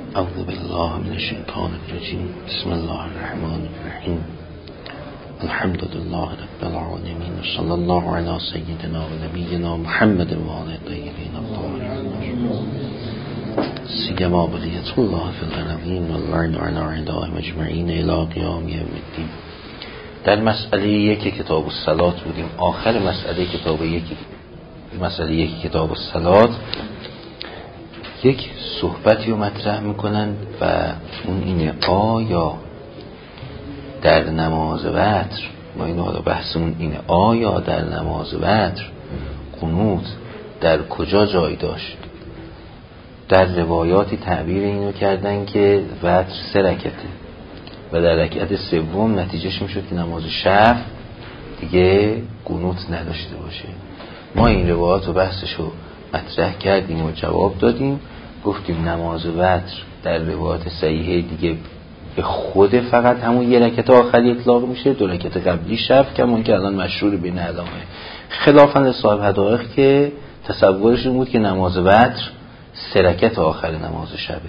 اعوذ بالله من الشیطان الرجیم. بسم الله الرحمن الرحیم. الحمد لله رب العالمین و صلی الله علی سیدنا و نبینا محمد و آل الطیبین الطاهرین سیما بقیت الله فی الارضین و اللعن علی اعدائهم اجمعین الی قیام یوم الدین. در مسئله یک کتاب الصلات بودیم. آخر مسئله یک کتاب الصلات یک صحبتی رو مطرح میکنن و اون اینه: آیا در نماز وتر، ما اینو حالا بحثمون اینه، آیا در نماز وتر قنوت در کجا جای داشت؟ در روایاتی تعبیر اینو کردن که وتر 3 رکعته و در رکعت سوم نتیجهش میشد که نماز شب دیگه قنوت نداشته باشه. ما این روایات و بحثش رو مطرح کردیم و جواب دادیم. گفتیم نماز وتر در روایات صحیحه دیگه به خود فقط همون 1 رکعت آخری اطلاق میشه، 2 رکعت قبلی شب که همون که الان مشهور بین علامه، خلافاً لصاحب حدائق که تصورش این بود که نماز وتر 3 رکعت آخر نماز شبه.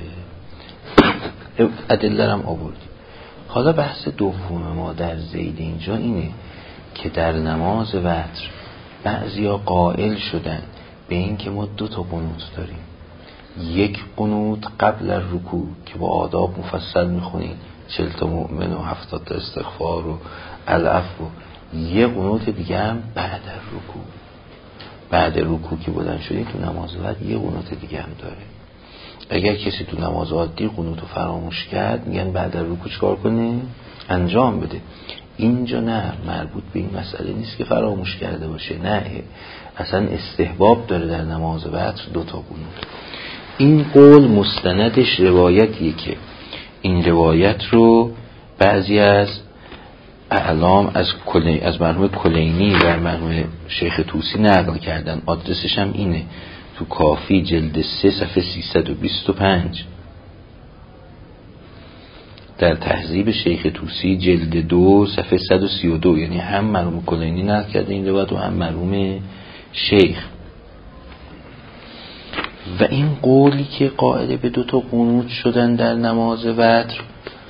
ادله هم آوردیم. حالا بحث دوم ما در ذیل اینجا اینه که در نماز وتر بعضیا قائل شدن به این که ما 2 تا قنوت داریم. یک قنوت قبل الرکوع که با آداب مفصل میخونیم، 40 تا مؤمن و 70 تا استغفار و العفو، یه قنوت دیگه هم بعد الرکوع. بعد رکوع که بلند شدیم تو نماز وتر یه قنوت دیگه هم داره. اگر کسی تو نماز عادی قنوت رو فراموش کرد، میگن بعد رکوع چیکار کنه؟ انجام بده. اینجا نه، مربوط به این مسئله نیست که فراموش کرده باشه، نه، اصلا استحباب داره در نماز وتر 2 تا قنوت. این قول مستندش روایتیه که این روایت رو بعضی از اعلام از مرحوم کلینی و مرحوم شیخ طوسی نقل کردن. آدرسش هم اینه تو کافی جلد 3 صفحه 325، در تهذیب شیخ طوسی جلد 2 صفحه 132. یعنی هم مرحوم کلینی نقل کرده این روایت و هم مرحوم شیخ. و این قولی که قائل به 2 تا قنوت شدن در نماز وتر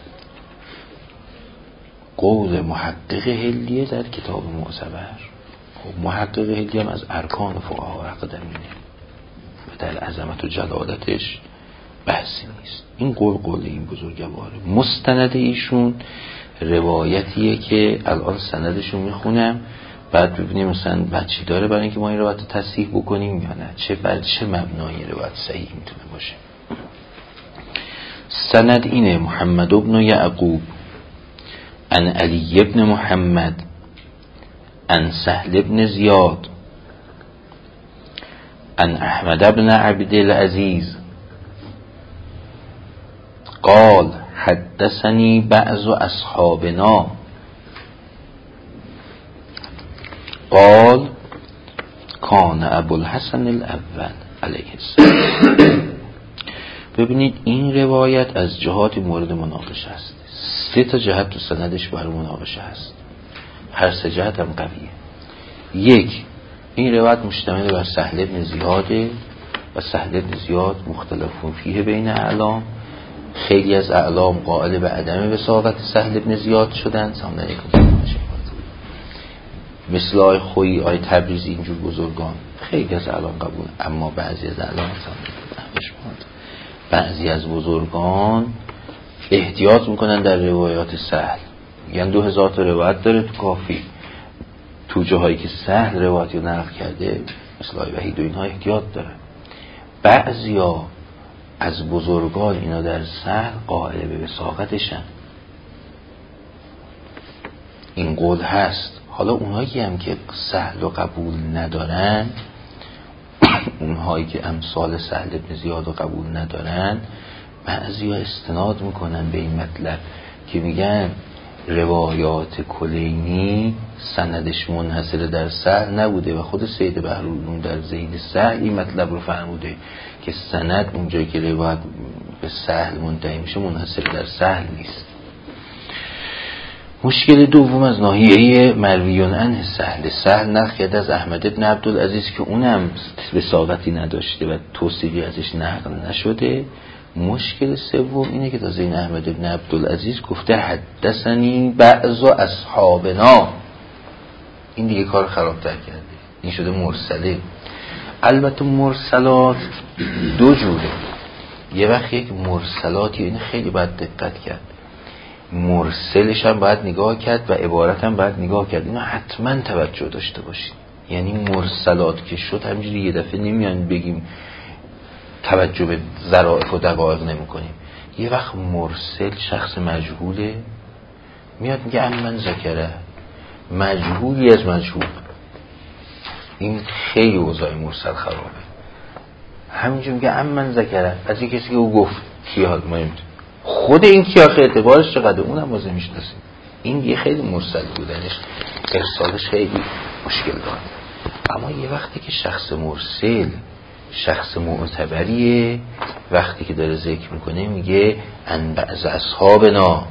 قول محقق هلیه در کتاب معتبر. خب محقق هلیه هم از ارکان فقها اقدمینه و در عظمت و جلالتش بحثی نیست. این قول این بزرگواره. مستند ایشون روایتیه که الان سندشون میخونم، بعد ببینیم مثلا بچی داره برای اینکه ما این روایت تصحیح بکنیم یا نه، چه مبنای روایت صحیح میتونه باشه. سند اینه: محمد بن یعقوب عن علی بن محمد عن سهل بن زیاد عن احمد بن عبد العزیز قال حدثني بعض اصحابنا قال کان ابوالحسن الاول علیه السلام. ببینید این روایت از جهات مورد مناقشه است. 3 تا جهت تو سندش برای مناقشه هست، هر 3 جهت هم قویه. 1، این روایت مشتمل بر سهل بن زیاده و سهل بن زیاد مختلفون فیه بین اعلام. خیلی از اعلام قائل به عدم وساقت سهل بن زیاد شدن، سلام علیکم، مثل آی خویی، آی تبریزی، اینجور بزرگان خیلی از اعلام قبول، اما بعضی از اعلام بعضی از بزرگان احتیاط میکنن در روایات سهل، میگن 2000 تا روایت داره تو کافی، تو جاهایی که سهل روایتی رو نقل کرده مثل آی وحید و اینها احتیاط داره. بعضیا از بزرگان اینا در سهل قائل به وساقتشن. این قول هست. حالا اونهایی هم که سهل و قبول ندارن، اونهایی که امثال سهل بن زیاد و قبول ندارن، بعضی ها استناد میکنن به این مطلب که میگن روایات کلینی سندش منحصر در سهل نبوده و خود سید بحرالعلوم در ذیل سهل این مطلب رو فرموده که سند اونجایی که روایت به سهل منتهی میشه منحصر در سهل نیست. مشکل دوم از ناحیه مرویون عنه سهل نقل کرده از احمد بن عبدالعزیز که اونم وساقتی نداشته و توصیفی ازش نقل نشده. مشکل سوم اینه که تازه این احمد ابن عبدالعزیز گفته حدثنی بعض اصحابنا، این دیگه کار خرابتر کرده، این شده مرسله. البته مرسلات دو جوره، یه وقت یک مرسلاتی، این خیلی باید دقت کرد، مرسلش هم باید نگاه کرد و عبارت هم باید نگاه کرد، اینو حتما توجه داشته باشید. یعنی مرسلات که شد همینجوری یه دفعه نمیان بگیم توجه به ظرافت و دقایق نمی کنیم. یه وقت مرسل شخص مجهوله، میاد میگه من ذکره، مجهولی از مجهول، این خیلی اوضاع مرسل خرابه. همینجور میگه من ذکره از یک کسی که او گفت، کیاد مهم خود این کی آخه اعتبارش چقدر، اونم بازه میشناسیم. این یه خیلی مرسل بودنش، ارسالش خیلی مشکل داره. اما یه وقتی که شخص مرسل شخص معتبریه، وقتی که داره ذکر میکنه میگه ان بعض اصحابنا.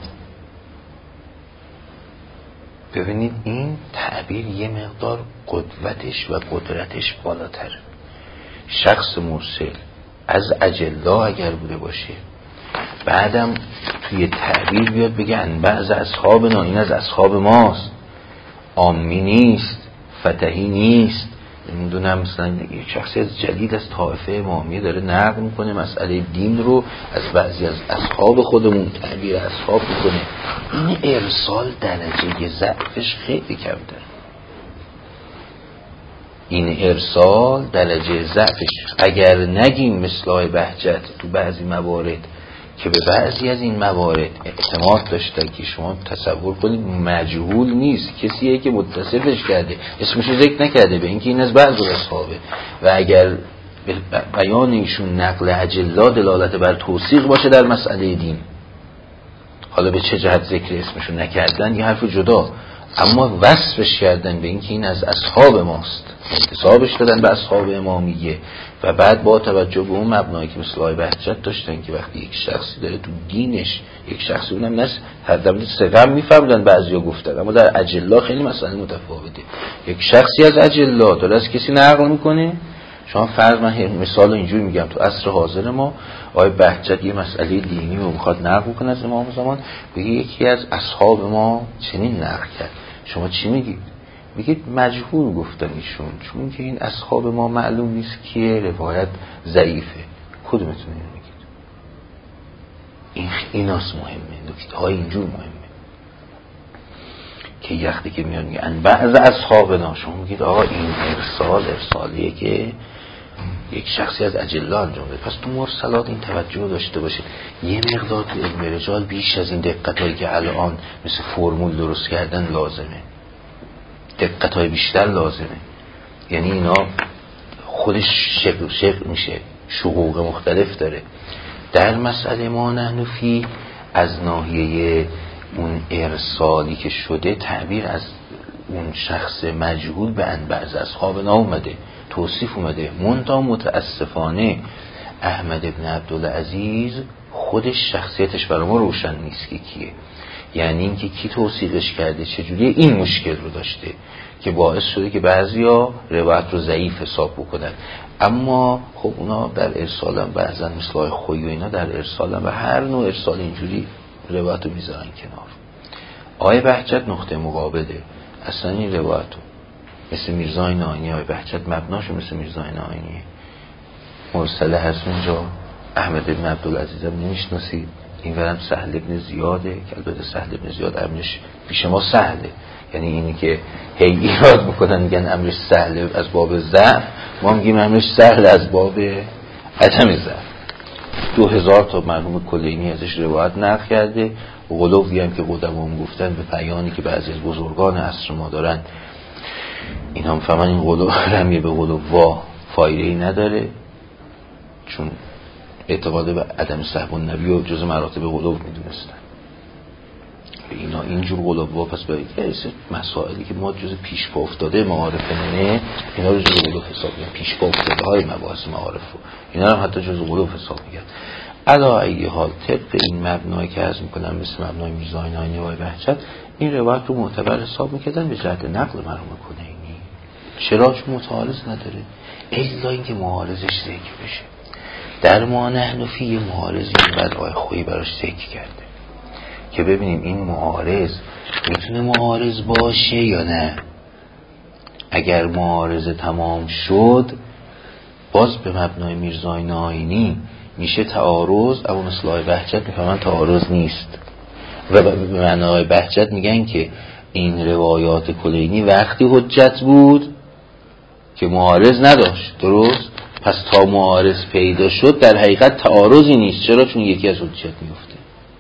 ببینید این تعبیر یه مقدار قدوتش و قدرتش بالاتر. شخص مرسل از اجلا اگر بوده باشه، بعدم توی تعبیر بیاد بگه ان بعض اصحابنا، این از اصحاب ماست، عامی نیست، فتحی نیست. نمیدونم مثلا یک شخصی از جدید از طائفه امامیه داره نقل میکنه مسئله دین رو، از بعضی از اصحاب خودمون تعبیر اصحاب میکنه. این ارسال درجه ضعفش خیلی کمتر، این ارسال درجه ضعفش اگر نگیم مثل آقای بهجت تو بعضی موارد که به بعضی از این موارد اعتماد داشتن که شما تصور کنید مجهول نیست، کسیه که متصفش کرده، اسمشو ذکر نکرده به اینکه این از بعض اصحابه، و اگر بیان ایشون نقل اجلا دلالت بر توثیق باشه در مسئله دین، حالا به چه جهت ذکر اسمشو نکردن یه حرف جدا، اما وصفش کردن به اینکه این از اصحاب ماست، انتسابش دادن به اصحاب امامیه، و بعد با توجه به اون مبنایی که مثل آقای بهجت داشتن که وقتی یک شخصی داره تو دینش، یک شخصی اونم نست هر دفعه سقم میفهمدن بعضیا گفتن، اما در اجلا خیلی مسئله متفاوته. یک شخصی از اجلا داره از کسی نقل میکنه، شما فرض من مثال اینجوری میگم تو عصر حاضر ما آقای بهجت یه مسئله دینی رو میخواد نقل کنه از امام زمان، بگه یکی از اصحاب ما چنین نقل کرد، شما چی میگید؟ میگید مجهول گفتن ایشون، چون که این اصحاب ما معلوم نیست کیه، روایت ضعیفه. کدومتون اینو میگید؟ ایناست مهمه، نکته های اینجور مهمه که یختی که میاد میگه ان بعض اصحابنا، شما میگید آقا این ارسالیه که یک شخصی از اجلا انجام بده. پس تو مرسلات این توجه داشته باشید، یه مقدار تو علم رجال بیش از این دقتایی که الان مثل فرمول درست کردن لازمه، دقتای بیشتر لازمه. یعنی اینا خودش شکل میشه، شقوق مختلف داره. در مسئله ما نحنفی از ناحیه اون ارسالی که شده تعبیر از اون شخص مجهول به ان بعض اصحابنا اومده، توصیف اومده، منتها متاسفانه احمد ابن عبدالعزیز خودش شخصیتش برای ما روشن نیست که کیه، یعنی اینکه کی توصیفش کرده چجوری، این مشکل رو داشته که باعث شده که بعضیا روایت رو ضعیف حساب بکنن. اما خب اونا در ارسال هم بعضا مثل آقای خویی و اینا در ارسال هم و هر نوع ارسال اینجوری روایت رو میذارن کنار. آقای بهجت نقطه مقابله، اصلا این روایت رو مثل میرزای ناینی، آقای بهجت مبناشو مثل میرزای ناینی مرسله هست اونجا. احمد بن عبدالعزیز هم نمیشناسید، این ورم سهل بن زیاده که البته سهل بن زیاد امرش پیش ما سهله، یعنی اینی که هی ایراد میکنن میگن امرش سهله از باب ضعف، ما میگیم امرش سهل از باب عدم ضعف. 2000 تا مرحوم کلینی ازش روایت نقل کرده، غلوی هم که قدمام گفتن به بیانی که بعضی از بزرگان عصر ما دارن، این هم فهمن این غلو رمیه به غلووا فایده‌ای نداره، چون اعتقاد به عدم صحب النبی و جز مراتب غلو میدونستن. اینا اینجور غلووا پس به یه مسائلی که ما جز پیشپا افتاده معارف نه، اینا رو جز غلو حساب میگن، پیشپا افتاده های مباحث معارف رو اینا رو حتی جز غلو حساب میگن. علا ای حال طبق این مبنایی که عرض میکنم مثل مبنای میرزای ناینی و بهجت، این روایت رو معتبر حساب میکردن به جهت نقل مرحوم کلینی. چرا؟ چون متعارض نداره، الا اینکه معارضش ذکر بشه. در ما نحن فی معارضی بعد آقای خویی براش ذکر کرده که ببینیم این معارض میتونه معارض باشه یا نه. اگر معارضه تمام شد باز به مبنای میرزای ناینی میشه تعارض، اما مثل آقای بهجت میفهمن تعارض نیست و به معنای بهجت میگن که این روایات کلینی وقتی حجت بود که معارض نداشت، درست؟ پس تا معارض پیدا شد در حقیقت تعارضی نیست. چرا؟ چون یکی از حجت میفته.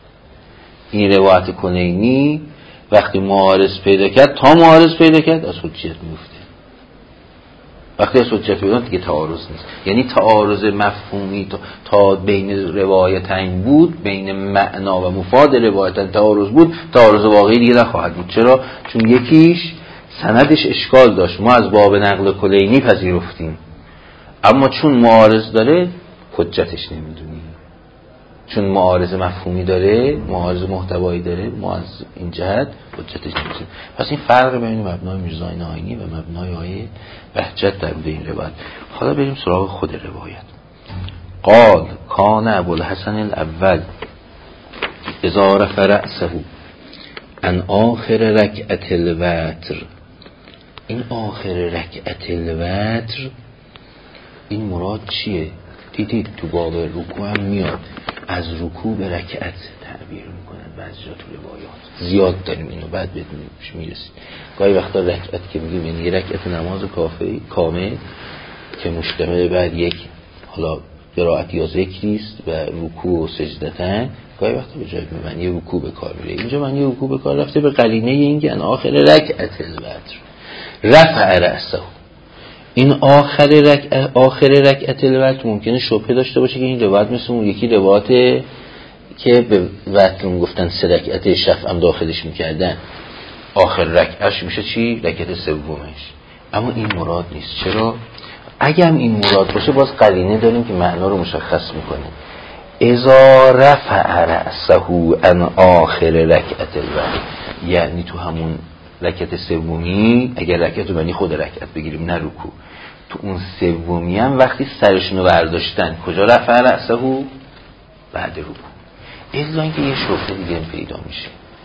این روایت کلینی وقتی معارض پیدا کرد، تا معارض پیدا کرد از حجت میفته. وقتی از حجت پیدا دیگه تعارض نیست. یعنی تعارض مفهومی تا بین روایتین بود، بین معنا و مفاد روایتین تعارض بود، تعارض واقعی دیگه نخواهد بود. چرا؟ چون یکیش سندش اشکال داشت، ما از باب نقل کلینی پذیرفتیم، اما چون معارض داره حجتش نمیدونیم. چون معارض مفهومی داره، معارض محتوایی داره، ما از این جهت حجتش نمیدونیم. پس این فرق بین مبنای میرزای ناینی و مبنای آقای بهجت در این روایت. حالا بریم سراغ خود روایت. قال کان ابوالحسن الاول اذا رفع رأسه عن آخر رکعت الوتر. این آخر رکعت الوتر این مراد چیه؟ دیدید تو باب رکوع هم میاد از رکوع به رکعت تعبیر میکنن بعضی جا تو روایات. زیاد داریم اینو، بعد بهش میرسیم. گاهی وقتا رکعت که میگیم یعنی رکعت نماز کامل که مشتمل بعد یک حالا قرائت یا ذکریست و رکوع و سجدتن، گاهی وقتا به جای معنی رکوع به کار میره. اینجا معنی رکوع به کار رفته به قرینه اینکه ان آخر رکعت الوتر رفع رأسه. این آخر رکعت الوتر ممکنه شبهه داشته باشه که این روایت مثل اون یکی روایت که به وتر میگفتن 3 رکعت شفع هم داخلش میکردن، آخر رکعتش میشه چی؟ رکعت سومش. اما این مراد نیست. چرا؟ اگه هم این مراد باشه باز قرینه داریم که معنا رو مشخص میکنه. اذا رفع رأسه عن آخر رکعت الوتر، یعنی تو همون رکعت سومی، اگر رکعت رو معنی خود رکعت بگیریم نه رکوع، تو اون سومی هم وقتی سرشونو برداشتن کجا رفع رأسه؟ بعد رکوع. الا اینکه یه شبهه دیگه پیدا میشه،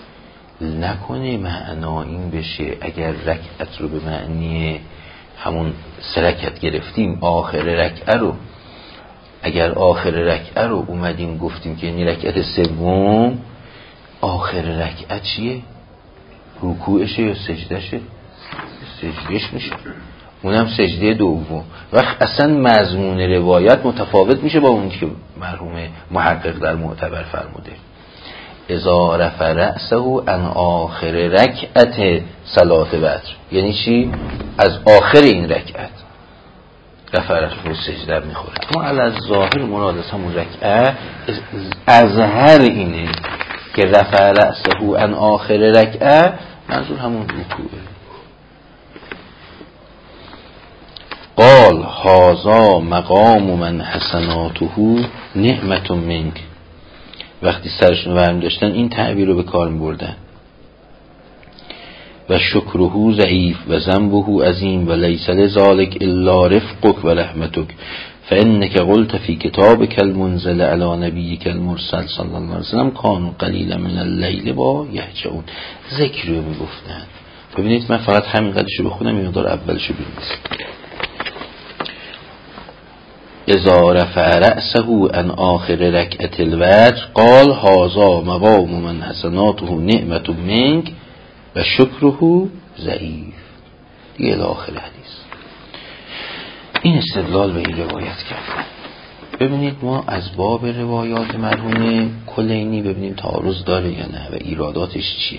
نکنه معنا این بشه اگر رکعت رو به معنی همون 3 رکعت گرفتیم، آخر رکعت رو اگر آخر رکعت رو اومدیم گفتیم که یعنی رکعت سوم، آخر رکعت چیه؟ رکوعشه یا سجدشه؟ سجدهش میشه، اونم سجده دوم. وقت اصلا مضمون روایت متفاوت میشه با اون که مرحوم محقق در معتبر فرموده. اذا رفع رأسه عن آخر رکعت صلاة وتر، یعنی چی؟ از آخر این رکعت رفع رأسه رو سجده میخوره. اما علی ظاهر مراد از همون رکعت اظهر اینه که رفع رأسه عن آخر رکعت منظور همون رکوعه. قال هذا مقام من حسناته نعمت منک. وقتی سرشون برمی داشتن این تعبیر رو به کار می بردن. و شکره ضعیف و ذنبه عظیم و لیس لذالک الا رفقک و رحمتک فانک قلت فی کتابک المنزل علی نبیک المرسل صلی الله علیه وسلم کانوا قلیلا من اللیل با یهجعون. ذکر رو می گفتن. ببینید من فقط همین قدرشو بخونم، این مقدار اولشو ببینید. اذا رفع رأسه عن آخر رکعت الوتر قال هذا مقام من حسناته نعمت منک و شکره ضعیف دیگه الاخر حدیث. این استدلال به این روایت کردن. ببینید ما از باب روایات مرحوم کلینی ببینیم تعارض داره یا نه و ایراداتش چیه.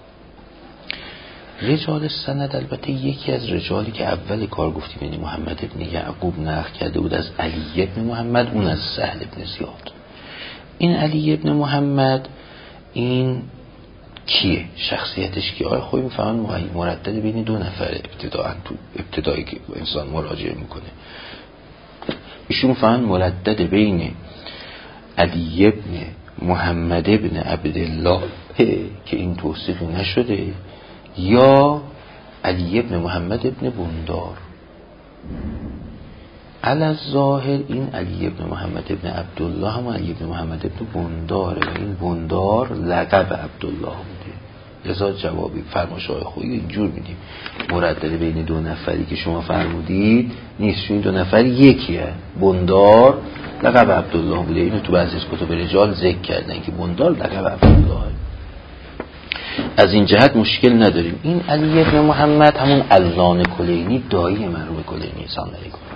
رجال سند البته یکی از رجالی که اول کار گفتیم یعنی محمد ابن یعقوب نقل کرده بود از علی ابن محمد، اون از سهل ابن زیاد. این علی ابن محمد این کیه؟ شخصیتش کیه؟ آیا خوبی میفهمن مردد بین 2 نفره ابتدایی که انسان مراجعه میکنه. ایشون میفهمن مردد بین علی ابن محمد ابن عبدالله که این توصیفی نشده یا علی ابن محمد ابن بندار. علی ظاهر این علی ابن محمد ابن عبدالله هم علی ابن محمد ابن بنداره و این بندار لقب عبدالله بوده. لذا جوابی فرمایش‌های خویی اینجور میدیم مردده بین دو نفری که شما فرمودید نیست، چون این دو نفر یکیه. بندار لقب عبدالله بوده. اینو تو بعضی از کتب رجال ذکر کردن که بندار لقب عبدالله. از این جهت مشکل نداریم. این علی ابن محمد همون علان کلینی دایی مرحوم کلینی ساندری کنه.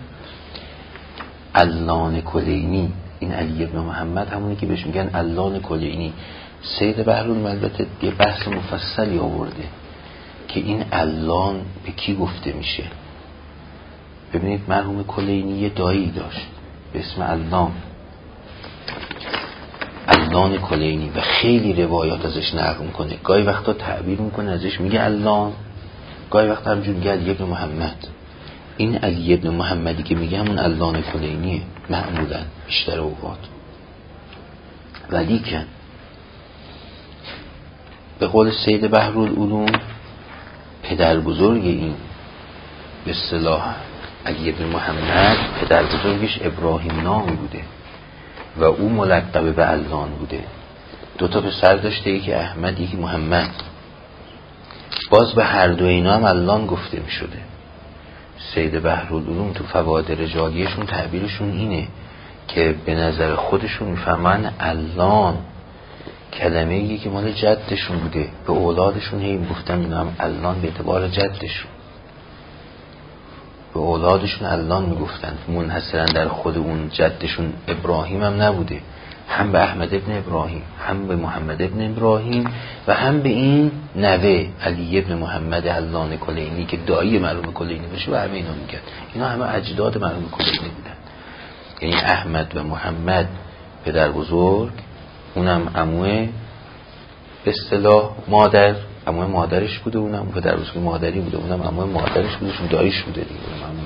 علان کلینی این علی ابن محمد همونی که بهش میگن علان کلینی. سید بحرالعلوم البته یه بحث مفصلی آورده که این علان به کی گفته میشه. ببینید مرحوم کلینی یه دایی داشت به اسم علان کلینی و خیلی روایات ازش نقل میکنه. گاهی وقتا تعبیر میکنه ازش میگه علان، گاهی وقتا همجور میگه علی ابن محمد. این علی ابن محمدی که میگه همون علان کلینیه معمولا بیشتر اوقات. ولی که به قول سید بحرالعلوم پدر بزرگ این به اصطلاح علی ابن محمد پدر بزرگش ابراهیم نامی بوده و او ملقب به علان بوده. دوتا پسر داشته، یکی احمد یکی محمد. باز به هر دو اینا هم علان گفته می شده. سید بحرالعلوم تو فواید رجالیشون تعبیرشون اینه که به نظر خودشون میفهمن علان کلمه‌ای که مال جدشون بوده. به اولادشون هی گفتن اینا هم علان به اعتبار جدشون. به اولادشون علان میگفتن، منحصرا در خود اون جدشون ابراهیم هم نبوده. هم به احمد ابن ابراهیم، هم به محمد ابن ابراهیم و هم به این نوه علی ابن محمد علان کلینی که دایی مرحوم کلینی بشه و همه اینا میگن. اینا همه اجداد مرحوم کلینی بودن. یعنی احمد و محمد پدر بزرگ، اونم عموه به اصطلاح مادر، عموه مادرش بوده، اونم پدر بزرگ مادری بوده، اونم عموه مادرش بوده، چون داییش بوده دیگه.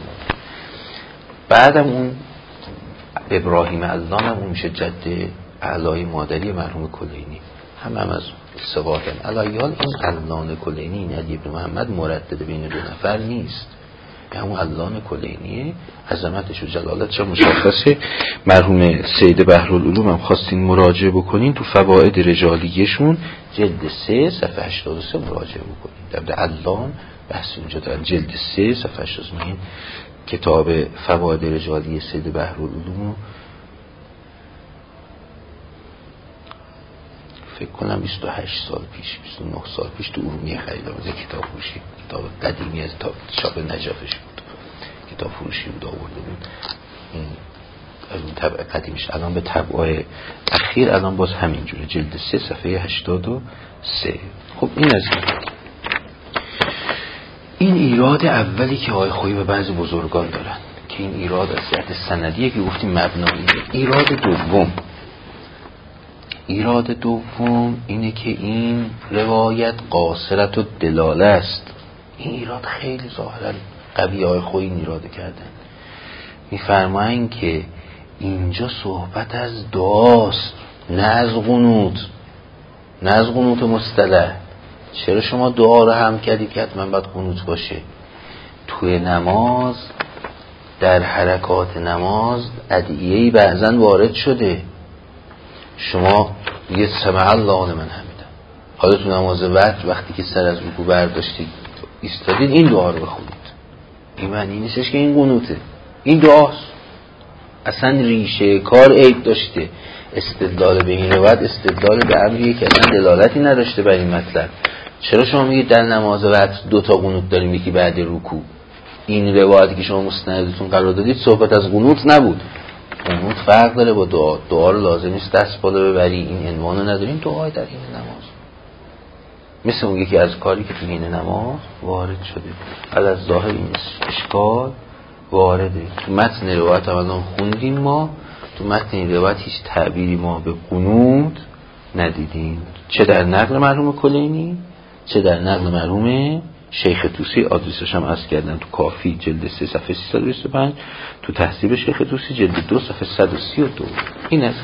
بعدم اون ابراهیم علان هم اون میشه جد اعلای مادری مرحوم کلینی. هم از سوادن علایال. این علان کلینی این علی ابن محمد مردد بین دو نفر نیست، همون علان کلینیه. عظمتش و جلالتش مشخصه. مرحوم سید بحرالعلوم هم خواستین مراجعه بکنین تو فواید رجالیشون جلد 3 صفحه 83 مراجعه بکنین. در علان بحث اونجا دارن. جلد 3 صفحه 83 این کتاب فواید رجالی سید بحرالعلوم فکر کنم 28 سال پیش 29 سال پیش تو ارومیه خریدم از کتاب فروشی. کتاب قدیمی از چاپ نجفش بود، کتاب فروشی بود آورده بود. این از اون طبع قدیمش. الان به طبع اخیر الان باز همینجوره، جلد 3 صفحه 83. خب این از این ایراد اولی که آقای خویی و بعضی بزرگان دارن که این ایراد از جهت سندیه که گفتیم مبنایی. ایراد دوم اینه که این روایت قاصرت و دلاله است. این ایراد خیلی ظاهرا قوی آقای خویی این ایراد کردن. میفرمایند که اینجا صحبت از دعاست نه از قنوت، نه از قنوت مصطلح. چرا شما دعا رو هم کردید که حتما باید قنوت باشه؟ توی نماز در حرکات نماز ادعیه‌ای بعضن وارد شده. شما میگه سمع الله لمن حمیده، حالا تو نماز وقتی که سر از رکوع برداشتید ایستادید این دعا رو بخونید. این معنی نیستش که این قنوته، این دعاست. اصلا ریشه کار عیب داشته. استدلال به این روایت استدلال به امریه که اصلا دلالتی نداشته بر این مطلب. چرا شما میگید در نماز وقت 2 تا قنوت داریم، یکی بعد رکوع؟ این روایتی که شما مستندتون قرار دادید صحبت از قنوت نبود. قنوت فرق داره با دعا. دعا رو لازم نیست دست بالا ببری، این عنوانو نداریم. دعای در این نماز مثل اون یکی از کاری که تو این نماز وارد شده. از ظاهر این اشکال وارده. تو متن روایت هم الان خوندیم، ما تو متن این روایت هیچ تعبیری ما به قنوت ندیدیم، چه در نقل مرحوم کلینی چه در نقل مرحوم شیخ طوسی. آدرسش هم عرض کردن تو کافی جلد 3 صفحه 325، تو تهذیب شیخ طوسی جلد 2 صفحه 132. این است.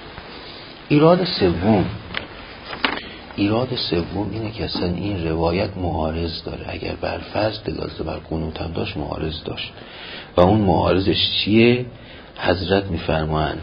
ایراد سوم اینه که اصلا این روایت معارض داره. اگر بر فرض دلالت بر قنوت هم داشت معارض داشت. و اون معارضش چیه؟ حضرت میفرمایند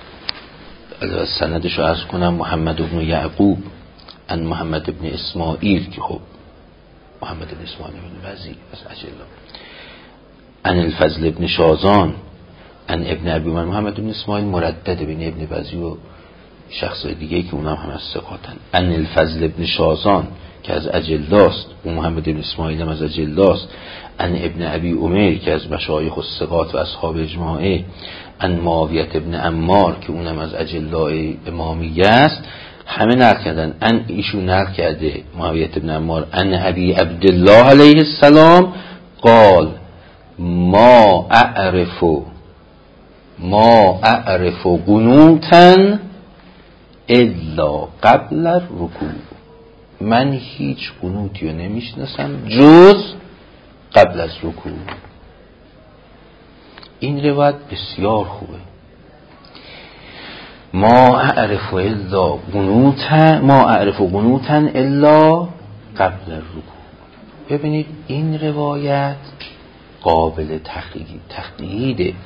سندش رو عرض کنم، محمد بن یعقوب ان محمد بن اسماعیل، که خب محمد بن اسماعیل بن وزیر از اجلا، ان الفضل بن شازان ان ابن ابی عمر. محمد بن اسماعیل مردد بین ابن وزیر و شخص دیگه که اونم هم از ثقاتن. ان الفضل بن شازان که از اجلاست، و محمد بن اسماعیل هم از اجلاست. ان ابن ابی عمر که از مشایخ الثقات و اصحاب اجماعه. ان معاویه ابن عمار که اونم از اجلای امامیه است. همه نقل کردن. ان ایشون نقل کرده معاویه ابن عمار ان ابی عبدالله علیه السلام قال ما اعرف قنوتا الا قبل الرکوع. من هیچ قنوتی رو نمیشناسم جز قبل از رکوع. این روایت بسیار خوبه. ما اعرف قنوتا الا قبل الرکوع. ببینید این روایت قابل تقییده.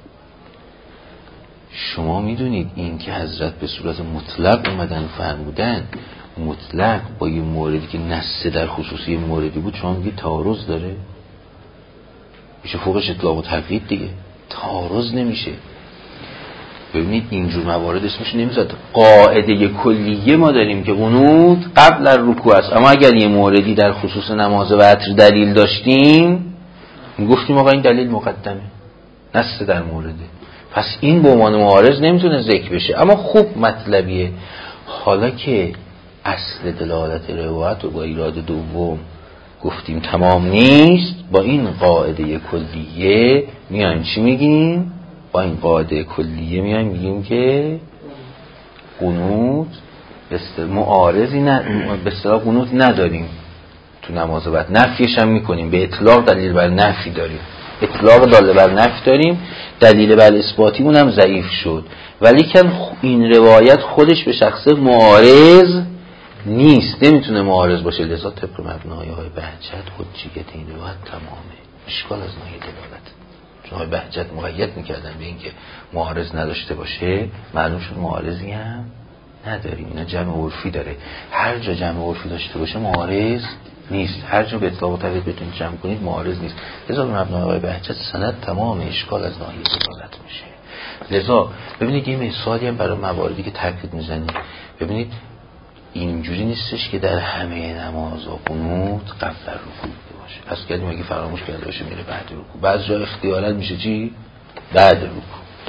شما میدونید این که حضرت به صورت مطلق اومدن فرمودن، مطلق با یه موردی که نص در خصوصی موردی بود، شما میگید تعارض داره؟ میشه فوقش اطلاق و تقیید دیگه، تعارض نمیشه. ببینید اینجور موارد اسمش نمیذاد. قاعده کلیه ما داریم که قنوت قبل الرکوع است، اما اگر یه موردی در خصوص نماز وتر دلیل داشتیم میگفتیم آقا این دلیل مقدمه، نص در مورده، پس این به عنوان معارض نمیتونه ذکر بشه. اما خوب مطلبیه. حالا که اصل دلالت روایت رو با ایراد دوم گفتیم تمام نیست، با این قاعده کلیه میایم چی میگیم؟ با این قاعده کلیه میایم میگیم که قنوت معارضی به اصطلاح قنوت نداریم تو نماز وتر، نفیش هم میکنیم، به اطلاق دلیل بر نفی داریم، اطلاق داله بر نفی داریم، دلیل بر اثباتی اونم ضعیف شد، ولیکن این روایت خودش به شخص معارض نیست، نمیتونه معارض باشه. لذا طبق مبنای های بهجت حجیت این روایت تمامه، اشکال از ناحیه دلالت. چون های بهجت مقید میکردن به این که معارض نداشته باشه، معلوم شد معارضی هم نداریم. اینا جمع عرفی داره، هر جا جمع عرفی داشته باشه معارض نیست، هر جا به اطلاق و تقیید بتونید جمع کنید معارض نیست. لذا به مبنای های بهجت سند تمام، اشکال از ناحیه دلالت میشه. لذا ببینید یه مثالی هم برای مواردی که تاکید میزنید. ببینید اینجوری نیستش که در همه نماز و قنوت قبل رکوع باشه. پس کردیم اگه فراموش کرده باشه میره بعد رکوع. بعضی جا اختیاراً میشه چی؟ بعد رکوع،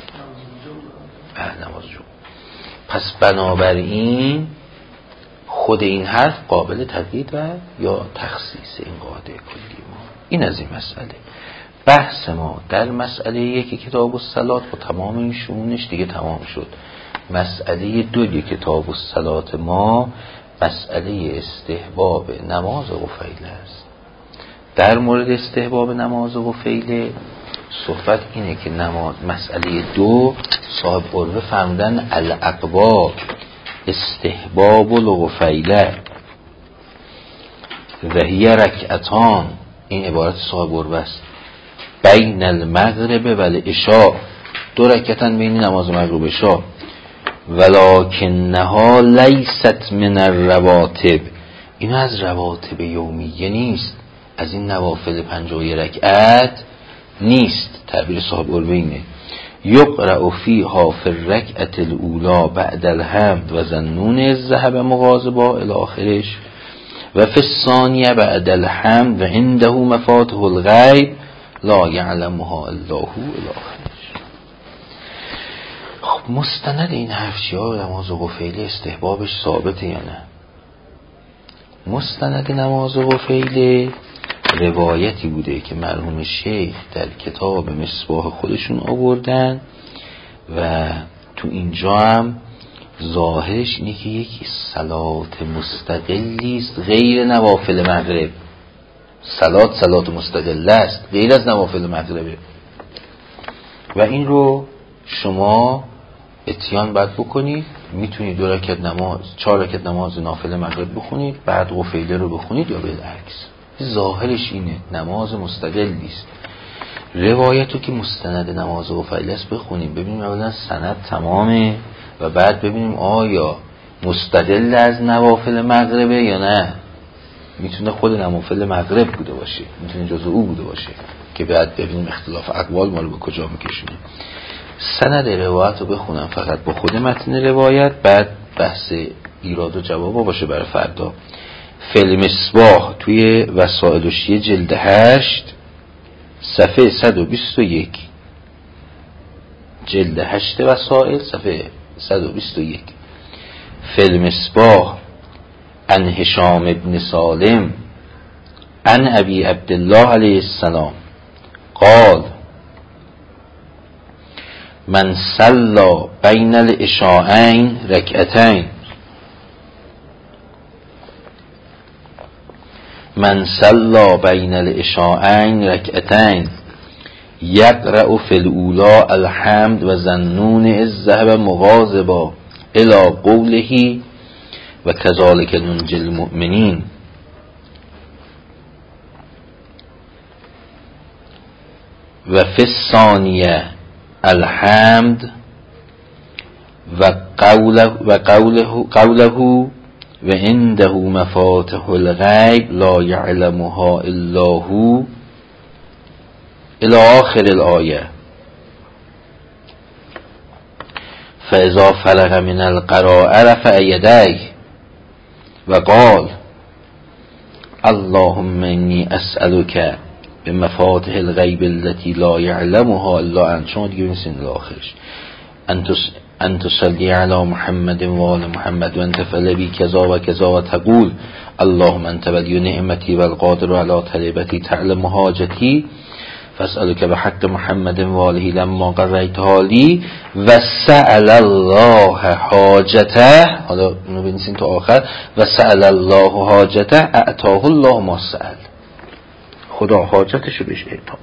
بعد نماز رکوع. پس بنابراین خود این حرف قابل تقیید و یا تخصیص این قاعده کلی ما. این از این مسئله. بحث ما در مسئله یکی کتاب الصلات با تمام این شؤونش دیگه تمام شد. مسئله دوی کتاب الصلات ما مسئله استحباب نماز غفیله است. در مورد استحباب نماز غفیله صحبت اینه که مسئله دو صاحب قربه فرمودن الاقوا استحباب الغفیله و هی رکعتان، این عبارت صاحب قربه است، بین المغرب و العشاء، 2 رکعتن بین نماز مغرب و عشاء، ولکنها لیست من الرواتب، این از رواتب یومیه نیست، از این نوافل 51 رکعت نیست. تعبیر صاحب قربه اینه. یقرأ فیها فی الرکعة الاولی بعد الحمد و ظنون الذهب مغاضبا الی آخرش، و فی الثانیه بعد الحمد و عنده مفاتح الغیب لا یعلمها الا هو الی آخرش. خب مستند این حرف چیه؟ نماز غفیله استحبابش ثابته یا نه؟ مستند نماز غفیله روایتی بوده که مرحوم شیخ در کتاب مصباح خودشون آوردن و تو اینجا هم ظاهرش اینه که یک صلات مستقلی است غیر نوافل مغرب. صلات مستقله است غیر از نوافل مغربه و این رو شما اتیان باید بکنید. میتونید 2 رکعت نماز 4 رکعت نماز نافله مغرب بخونید، بعد غفیله رو بخونید یا بالعکس. ظاهرش اینه، نماز مستقلی است. روایت رو که مستند نماز غفیل است بخونیم، ببینیم اولا سند تمامه و بعد ببینیم آیا مستدل از نوافل مغربه یا نه. میتونه خود نوافل مغرب بوده باشه، میتونه جزء او بوده باشه که بعد ببینیم اختلاف اقوال ما رو به کجا میکشونه. سند روایت رو بخونم فقط با خود متن روایت، بعد بحث ایراد و جواب باشه برای فردا. فیلم مصباح توی وسائل الشیعه جلد 8 صفحه 121، جلد 8 وسائل صفحه 121. فیلم مصباح عن هشام ابن سالم عن ابی عبدالله علیه السلام قال من صلى بین العشاءین رکعتین، من صلى بین العشاءین رکعتین یقرأ فی الاولی الحمد و ظنون الذهب مغاضبا الی قوله و کذالک ننجی المؤمنین و فی الثانیه الحمد و قوله و عنده مفاتح الغیب لا یعلمها الا هو الى آخر الآیه. فاذا فرغ من القراءة رفع یدیه و قال اللهم انی اسألک بمفاتح الغیب التي لا یعلمها الا انت. شما دیگه بنویسین آخرش ان تصلی علی محمد و آل محمد و انت فعل کذا و کذا و تقول اللهم انت ولی نعمتی و القادر علی طلبتی تعلم حاجتی فاسألک بحق محمد و آله لما قضیتها لی و سأل الله حاجته. حالا اینو بنویسین تا آخر. و سأل الله حاجته اعطاه الله ما سأل. خدا حاجتشو بهش اعطا.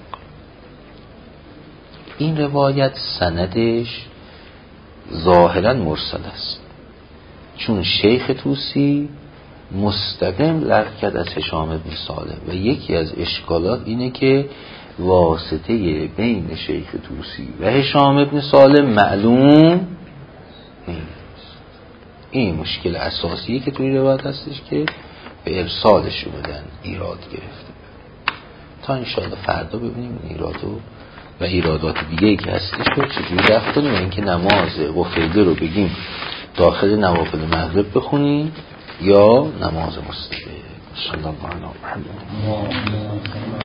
این روایت سندش ظاهرا مرسل است، چون شیخ طوسی مستقیم نقل کرد از هشام بن سالم و یکی از اشکالات اینه که واسطه بین شیخ طوسی و هشام بن سالم معلوم نیست. این مشکل اساسیه که توی روایت هستش که به ارسالش اومدن ایراد گرفته. تا انشاءالله فردا ببینیم ایرادو و ایرادات دیگه‌ای که هستش رو چجوری رفع کنیم و اینکه نماز غفیله رو بگیم داخل نوافل مغرب بخونیم یا نماز مستقل. صلی الله علیه و محمد.